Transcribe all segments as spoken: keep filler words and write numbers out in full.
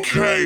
Okay.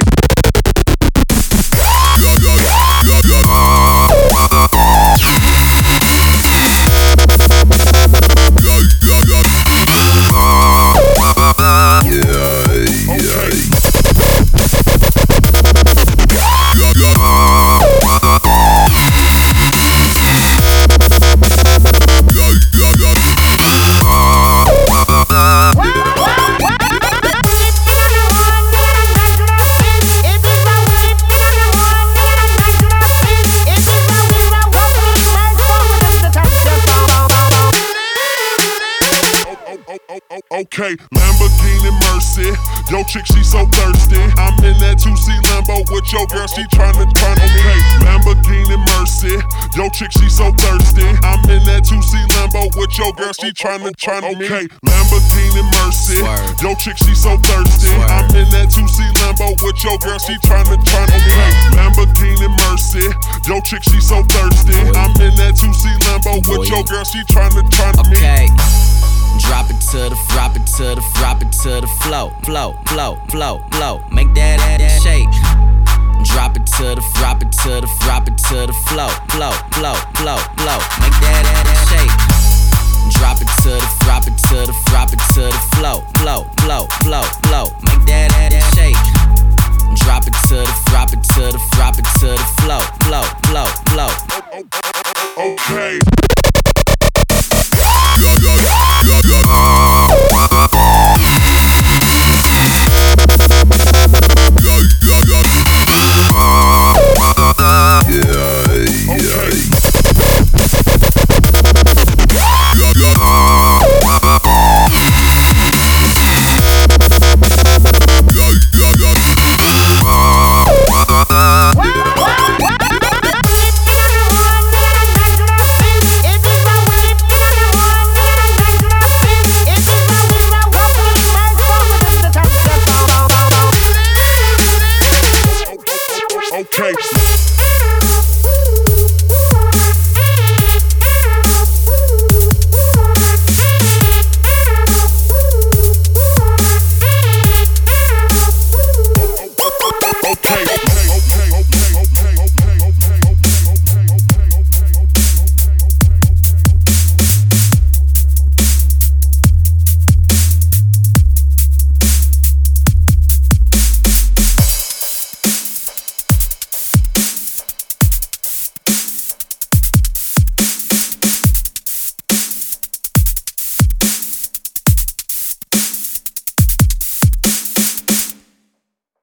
Okay, Lamborghini Mercy, yo chick she so thirsty. I'm in that two C Lambo with your girl, she tryna tryna. Okay, Lamborghini Mercy, yo chick she so thirsty. I'm in that two C Lambo with your girl, she tryna tryna. Okay, Lamborghini Mercy, yo chick she so thirsty. I'm in that two C Lambo with your girl, she tryna tryna. Okay, Lamborghini Mercy, yo chick she so thirsty. I'm in that two C Lambo with your girl, she tryna tryna. Okay. Drop it to the, drop it to the, drop it to the flow, flow, flow, flow, flow. Make that ass shake. Drop it to the, drop it to the, drop it to the flow, flow, flow, flow, flow. Make that ass shake. Drop it to the, drop it to the, drop it to the flow, flow, flow, flow, flow. Make that ass shake. Drop it to the, drop it to the, drop it to the flow, flow, flow, flow. Okay.